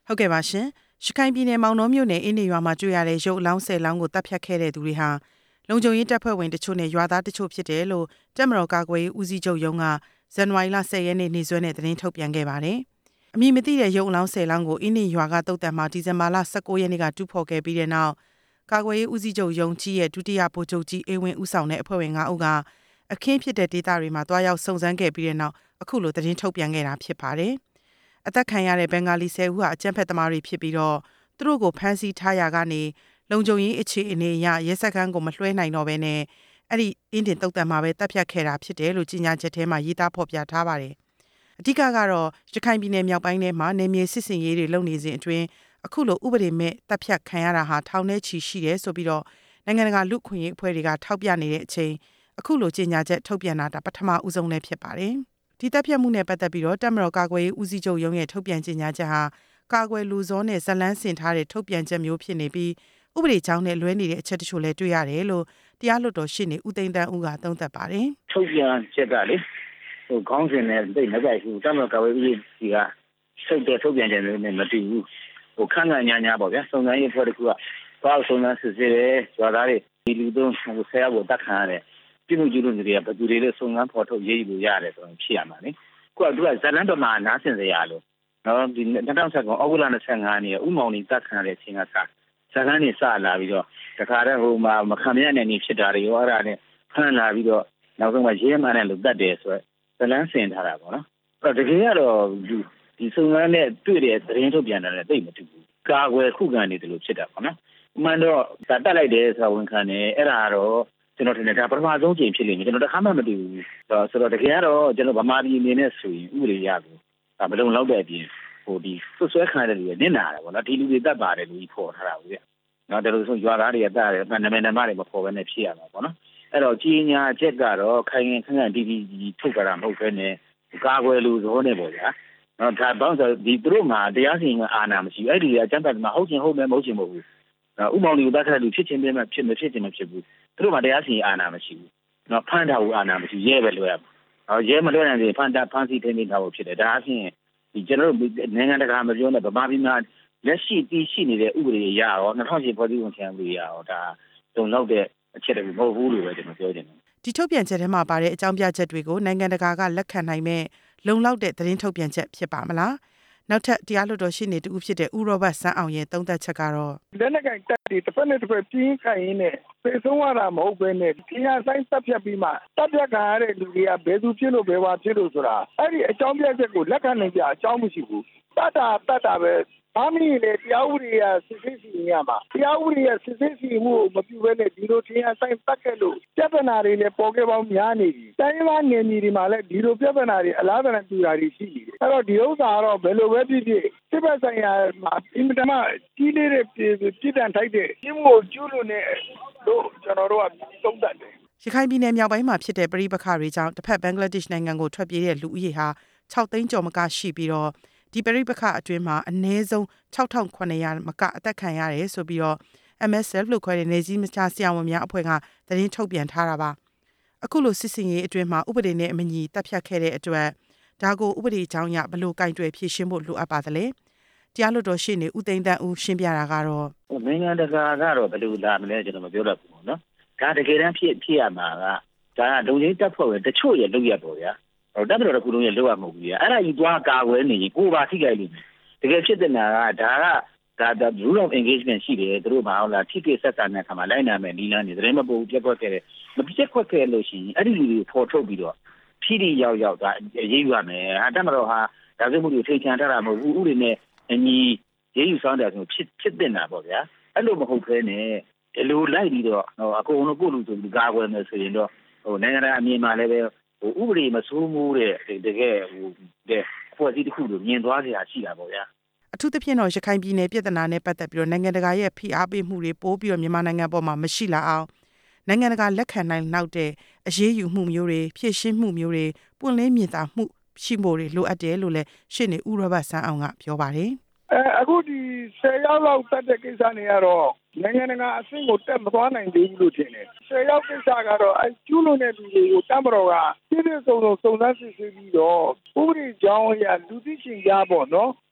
ဟုတ်ကဲ့ပါရှင်။ရခိုင်ပြည်နယ်မောင်နှောမြို့နယ်အင်းနေရွာမှာတွေ့ရတဲ့ရုပ်အလောင်း10လောင်းကိုတပ်ဖြတ်ခဲ့တဲ့သူတွေဟာလုံခြုံရေးတပ်ဖွဲ့ဝင်တချို့နဲ့ရွာသားတချို့ဖြစ်တယ်လို့တပ်မတော်ကာကွယ်ရေးဦးစီးချုပ်ရုံးကဇန်နဝါရီလ10ရက်နေ့နေ့စွဲနဲ့သတင်းထုတ်ပြန်ခဲ့ပါတယ်။အမည်မသိတဲ့ရုပ်အလောင်း10လောင်းကိုအင်းနေရွာကတုတ်တံမှာဒီဇင်ဘာလ19ရက်နေ့ကတူးဖော်ခဲ့ပြီးတဲ့နောက်ကာကွယ်ရေးဦးစီးချုပ်ရုံးကြီးရဲ့ဒုတိယဗိုလ်ချုပ်ကြီးအေးဝင်းဦးဆောင်တဲ့အဖွဲ့ဝင်9ဦးကအခင်းဖြစ်တဲ့ဒေသတွေမှာတွားရောက်စုံစမ်းခဲ့ပြီးတဲ့နောက်အခုလိုသတင်းထုတ်ပြန်ခဲ့တာဖြစ်ပါတယ်။အသက်ခံရတဲ့ဘင်္ဂါလီ10ဦးဟာအကြမ်းဖက်သမားတွေဖြစ်ပြီးတော့သူတို့ကိုဖမ်းဆီးထားရကနေလုံခြုံရေးအခြေအနေအရရဲစခန်းကိုမလွှဲနိုင်တော့ဘဲနဲ့အဲ့ဒီအင်းတင်တုတ်တံမှာပဲတပ်ဖြတ်ခဲ့တာဖြစ်တယ်လို့ကြေညာချက်ထဲမှာရေးသားဖော်ပြထားပါတယ်။အဓိကကတော့ရခိုင်ပြည်နယ်မြောက်ပိုင်းထဲမှာနေမြေစစ်စင်ရေးတွေလုပ်နေစဉ်အတွင်းအခုလိုဥပဒေမဲ့တပ်ဖြတ်ခံရတာဟာထောင်ထဲချီရှိတယ်ဆိုပြီးတော့နိုင်ငံတကာလူ့ခွင့်ရေးအဖွဲ့တွေကထောက်ပြနေတဲ့အချိန်အခုလိုကြေညာချက်ထုတ်ပြန်တာပထမဦးဆုံးလည်းဖြစ်ပါတယ်။ဒီတပ်ဖြတ်မှုနဲ့ပတ်သက်ပြီးတော့တပ်မတော်ကာကွယ်ရေးဦးစီးချုပ်ရုံးရဲ့ထုတ်ပြန်ကြေညာချက်ဟာကာကွယ်လူစောနဲ့ဇလန်းဆင်ထားတဲ့ထုတ်ပြန်ချက်မျိုးဖြစ်နေပြီးဥပဒေကြောင်းနဲ့လွဲနေတဲ့အချက်တချို့လည်းတွေ့ရတယ်လို့တရားလွှတ်တော်ရှေ့နေဦးသိန်းတန်းဦးကသုံးသပ်ပါတယ်။ထုတ်ပြန်ချက်ကလေခေါင်းစဉ်နဲ့သိမကြိုက်ဘူးတပ်မတော်ကာကွယ်ရေးကြီးကထုတ်ပြန်ချက်မျိုးနဲ့မတူဘူးခန့်ခန့်ညာပေါ့ဗျာစုံစမ်းရေးဖွဲ့တစ်ခုကဘာစုံစမ်းစစ်ဆေးတယ်ရွာသားတွေဒီလူသုံးဆဲကိုတတ်ခံရတယ်ပြည်မှုကျူးလွန်တွေကဘယ်သူတွေလဲစုံစမ်းဖော်ထုတ်ရေးယူလို့ရတယ်ဆိုတော့ဖြစ်ရမှာလေခုကသူကဇလန်းတော်မှာနားဆင်စရာလို့နော်ဒီ2019ဩဂုတ်လ25ရက်နေ့ဥမောင်နေတတ်ခံရတဲ့အချိန်ကစဇလန်းနေစလာပြီးတော့တခါတည်းဟိုမှာမခံရတဲ့နေဖြစ်တာတွေရောအဲ့ဒါနဲ့ဖမ်းလာပြီးတော့နောက်ဆုံးမှရဲမှန်နဲ့လို့တတ်တယ်ဆိုတော့ဇလန်းဆင်ထားတာပေါ့နော်အဲ့တကယ်ကတော့ဒီစုံစမ်းနဲ့တွေ့တဲ့သတင်းထုတ်ပြန်တာလည်းသိမတူဘူးကာကွယ်ခုခံနေတယ်လို့ဖြစ်တာပေါ့နော်အမှန်တော့တတ်လိုက်တယ်ဆိုဝန်ခံတယ်အဲ့ဒါကတော့ကျွန်တော်ထင်တယ်ဒါပထမဆုံးချိန်ဖြစ်လိမ့်မယ်ကျွန်တော်တခါမှမတူဘူးဆိုတော့တကယ်ကတော့ကျွန်တော်ဗမာပြည်အနေနဲ့ဆိုရင်ဥပဒေရကိုဘလုံးလောက်တဲ့အပြင်ဟိုဒီဆွဆွဲခံရတဲ့လူတွေနစ်နာတာပေါ့နော်ဒီလူတွေတတ်ပါတယ်လို့ဖော်ထားတာဘူးပြနော်ဒါလို့ဆိုရွာသားတွေကတတ်တယ်နာမည်တွေမဖော်ဘဲနဲ့ဖြစ်ရမှာပေါ့နော်အဲ့တော့ကြီးညာချက်ကတော့ခိုင်ခန့်ဒီထုတ်ကြတာမဟုတ်ဘဲနဲ့ကာကွယ်လူစောနေပေါ့ဗျာနော်ဒါပေါင်းဆိုဒီသူတို့မှာတရားစီရင်မှုအာဏာမရှိဘူးအဲ့ဒီကအကြမ်းဖက်မှာဟုတ်ချင်ဟုတ်မယ်မဟုတ်ချင်မဟုတ်ဘူးဥမောင်လူတက်ခတ်လူဖြစ်ချင်းပြမှဖြစ်မဖြစ်ချင်းမဖြစ်ဘူးသူတို့မှာတရားစီရင်အာဏာမရှိဘူးနော်ဖမ်းတာဘူးအာဏာမရှိရဲပဲလွှဲရမှာရဲမလွှဲနိုင်ရင်ဖမ်းဆီးထိန်းသိမ်းထားဖို့ဖြစ်တယ်ဒါအပြင်ဒီကျွန်တော်တို့နိုင်ငံတကာမပြောနဲ့ဗမာပြည်မှာလက်ရှိတည်ရှိနေတဲ့ဥပဒေအရရော2008ဖွဲ့စည်းပုံခြံဥပဒေအရရောဒါတုံလောက်တဲ့အချက်တွေမဟုတ်ဘူးလို့ပဲကျွန်တော်ပြောချင်တယ်ဒီထုတ်ပြန်ချက်ထဲမှာပါတဲ့အကြောင်းပြချက်တွေကိုနိုင်ငံတကာကလက်ခံနိုင်မဲ့လုံလောက်တဲ့သတင်းထုတ်ပြန်ချက်ဖြစ်ပါမလားနောက်ထပ်တရားလွှတ်တော်ရှေ့နေတူဖြစ်တဲ့ဦးရောဘတ်ဆန်းအောင်ရဲ့သုံးသပ်ချက်ကတော့လက်နက်ကင်တပ်တွေတစ်ဖက်နဲ့တစ်ဖက်ပြင်းခိုင်ရင်းနဲ့ပြေဆုံးရတာမဟုတ်ပဲနဲ့တရားဆိုင်တပ်ဖြတ်ပြီးမှတပ်ဖြတ်ခံရတဲ့လူတွေကဘယ်သူဖြစ်လို့ဘယ်ပါဖြစ်လို့ဆိုတာအဲ့ဒီအကြောင်းပြချက်ကိုလက်ခံနိုင်ကြအကြောင်းမရှိဘူးတတ်တာပဲဘာမင်းလေတရားဥပဒေရစစ်စစ်စီရမှာတရားဥပဒေရစစ်စစ်စီမှုမပြုဘဲနဲ့ဒီလိုတရားဆိုင်ပတ်ခဲ့လို့ပြဿနာတွေလည်းပေါ်ခဲ့ပေါင်းများနေပြီတိုင်းရင်းနယ်မြေတွေမှာလည်းဒီလိုပြဿနာတွေအလားတန်တူတာတွေရှိနေတယ်အဲ့တော့ဒီဥစ္စာကတော့ဘယ်လိုပဲဖြစ်ဖြစ်စစ်ဘက်ဆိုင်ရာမှာအင်တာနက်ကြီးလေးတဲ့ပြည်တန်ထိုက်တဲ့ဒီမို့ကျူးလွန်တဲ့တို့ကျွန်တော်တို့ကသုံးသပ်တယ်ရခိုင်ပြည်နယ်မြောက်ပိုင်းမှာဖြစ်တဲ့ပဋိပက္ခတွေကြောင့်တစ်ဖက်ဘင်္ဂလားဒေ့ရှ်နိုင်ငံကိုထွက်ပြေးတဲ့လူဦးရေဟာ6သိန်းကျော်မကရှိပြီးတော့ဒီပရိပက္ခအတွင်းမှာအနည်းဆုံး6900မကအသက်ခံရတယ်ဆိုပြီးတော့ MSF လို့ခေါ်တဲ့နေကြီးမချဆရာဝန်များအဖွဲ့ကသတင်းထုတ်ပြန်ထားတာပါအခုလိုစစ်စင်ရေးအတွင်းမှာဥပဒေနဲ့အမညီတပ်ဖြတ်ခဲ့တဲ့အတွက်ဒါကိုဥပဒေကြောင်းအရဘယ်လိုကင်တွယ်ဖြေရှင်းဖို့လိုအပ်ပါသလဲတရားလွှတ်တော်ရှေ့နေဦးသိန်းတန်းဦးရှင်းပြတာကတော့နိုင်ငံတကာကတော့ဘယ်လိုလာမလဲကျွန်တော်မပြောတတ်ဘူးနော်ဒါတကယ်တမ်းဖြစ်ရမှာကဒါကလုံခြုံရေးတပ်ဖွဲ့ဝင်တချို့ရဲ့လုပ်ရပေါ့ဗျာတပ်မတော်တစ်ခုလုံးရဲ့လောက်ရမဟုတ်ဘူး။အဲ့ဒါကြီးသွားကာကွယ်နေရင်ကိုယ်ပါထိခိုက်လိမ့်မယ်။တကယ်ဖြစ်တဲ့နာကဒါ rule of engagement ရှိတယ်သူတို့မဟုတ်လားထိတွေ့ဆက်ဆံတဲ့အခါမှာလိုက်နာမယ်နီးလန်းနေတယ်မပို့ပြက်ခွက်ခဲ့တယ်မပြက်ခွက်ခဲ့လို့ရှိရင်အဲ့ဒီလူတွေပေါ်ထုတ်ပြီးတော့ဖြီးပြီးရောက်ဒါရေးယူရမယ်။တပ်မတော်ဟာဒါဆိုမှုတွေထိချန်ထားတာမဟုတ်ဘူးဥပဒေနဲ့အညီရေးယူဆောင်တယ်ဆိုဖြစ်တဲ့နာပေါ့ဗျာ။အဲ့လိုမဟုတ်ဘဲနဲ့ဒီလိုလိုက်ပြီးတော့အကုန်လုံးကိုလူဆိုပြီးကာကွယ်မယ်ဆိုရင်တော့နိုင်ငံတော်အမြင်မှာလည်းပဲဥပဒေမစိုးမိုးတဲ့တကယ်အဖွဲ့အစည်းတစ်ခုလိုမြင်သွားစရာရှိတာပေါ့ဗျာအထူးသဖြင့်တော့ရခိုင်ပြည်နယ်ပြည်ထနာနဲ့ပတ်သက်ပြီးတော့နိုင်ငံတကာရဲ့ဖိအားပေးမှုတွေပိုးပြီးတော့မြန်မာနိုင်ငံပေါ်မှာမရှိလာအောင်နိုင်ငံတကာလက်ခံနိုင်နောက်တဲ့အရေးယူမှုမျိုးတွေဖြည့်ရှင်းမှုမျိုးတွေပွင့်လင်းမြင်သာမှုရှိဖို့တွေလိုအပ်တယ်လို့လည်းရှင်းနေဦးရောဘတ်ဆန်းအောင်ကပြောပါတယ်အခုဒီ10ရောက်လောက်တက်တဲ့ကိစ္စတွေကတော့နိုင်ငံတကာအဆင့်ကိုတက်မသွားနိုင်သေးဘူးလို့ထင်တယ်10ရောက်ကိစ္စကတော့အဲကျူးလွန်တဲ့လူတွေကိုတမတော်ကပြည်စုံစမ်းစစ်ဆေးပြီးတော့ဥပဒေကြောင်းအရလူသိရှင်ကြားပေါ့နော်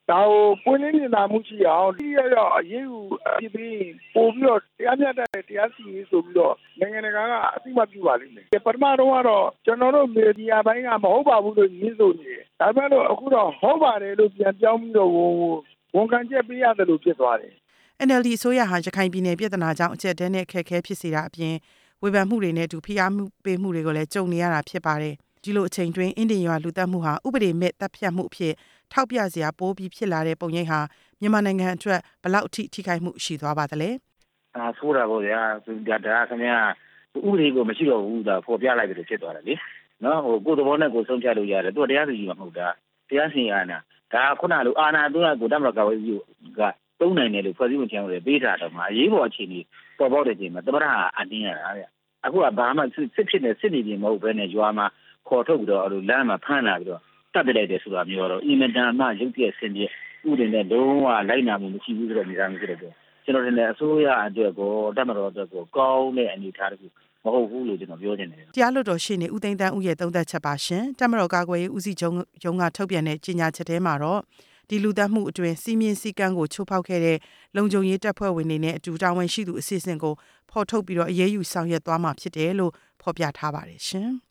ဒါကိုပွင့်လင်းမြင်သာမှုရှိအောင်ဒီရရအရေးယူဖြစ်ပြီးပို့ပြီးတော့တရားမျှတတဲ့တရားစီရင်ဆိုပြီးတော့နိုင်ငံတကာကအသိအမှတ်ပြုပါလိမ့်မယ်ပထမတော့ကတော့ကျွန်တော်တို့မီဒီယာဘိုင်းကမဟုတ်ပါဘူးလို့ညင်းဆိုနေတယ်ဒါပေမဲ့လို့အခုတော့ဟုတ်ပါတယ်လို့ပြန်ပြောင်းပြီးတော့ဝန်ခံချက်ပေးရတယ်လို့ဖြစ်သွားတယ် NLD အစိုးရဟာရခိုင်ပြည်နယ်ပြည်ထနာကြောင့်အကျက်တဲနဲ့အခက်အခဲဖြစ်စေတာအပြင်ဝေဖန်မှုတွေနဲ့အတူဖိအားမှုပေးမှုတွေကိုလည်းကြုံနေရတာဖြစ်ပါတယ်ဒီလိုအချိန်တွင်အင်ဒင်ရွာလူသက်မှုဟာဥပဒေမဲ့တပ်ဖြတ်မှုအဖြစ်ထောက်ပြစရာပိုးပြီးဖြစ်လာတဲ့ပုံရိပ်ဟာမြန်မာနိုင်ငံအတွက်ဘလောက်အထိခိုက်မှုရှိသွားပါသလဲဆိုးတာပေါ့ဗျာဒါခင်ဗျာဥပဒေကိုမရှိတော့ဘူးဒါပေါ်ပြလိုက်ပြီးဖြစ်သွားတယ်လေနော်ကိုယ်သဘောနဲ့ကိုယ်ဆုံးဖြတ်လို့ရတယ်သူကတရားစီရင်မှာမဟုတ်တာတရားစီရင်အာဏာဒါခုနလိုအာဏာသွင်းတာကိုတမရကဝေးကြီးကသုံးနိုင်တယ်လို့ဖွဲ့စည်းဝင်ချမ်းလို့ပေးထားတော့မှအရေးပေါ်အခြေအနေပေါ်ပေါက်တဲ့ချိန်မှာတမရဟာအတင်းရတာဗျအခုကဘာမှစစ်ဖြစ်နေစစ်နေပြင်မဟုတ်ဘဲနဲ့ရွာမှာခေါ်ထုတ်ပြီးတော့လမ်းမှာဖမ်းလာပြီးတော့တပ်ပစ်လိုက်တယ်ဆိုတာမျိုးတော့အင်မတန်မှရုပ်ပြည့်စင်ပြည့်ဥပဒေနဲ့လုံးဝလိုက်နာမှုမရှိဘူးဆိုတဲ့နေရာမျိုးဖြစ်တယ်ကျွန်တော်တင်တဲ့အစိုးရအတွက်ကိုတမတော်အတွက်ကိုကောင်းတဲ့အနေအထားတခုမဟုတ်ဘူးလို့ကျွန်တော်ပြောချင်တယ်တရားလွှတ်တော်ရှေ့နေဦးသိန်းတန်းဦးရဲ့သုံးသပ်ချက်ပါရှင်တမတော်ကာကွယ်ရေးဦးစီးချုပ်ရုံးကထုတ်ပြန်တဲ့ကြေညာချက်ထဲမှာတော့ဒီလူသတ်မှုအတွင်းစီမင်းစည်းကမ်းကိုချိုးဖောက်ခဲ့တဲ့လုံခြုံရေးတပ်ဖွဲ့ဝင်တွေနဲ့အတူတာဝန်ရှိသူအစီအစဉ်ကိုဖော်ထုတ်ပြီးတော့အရေးယူဆောင်ရွက်သွားမှာဖြစ်တယ်လို့ဖော်ပြထားပါတယ်ရှင်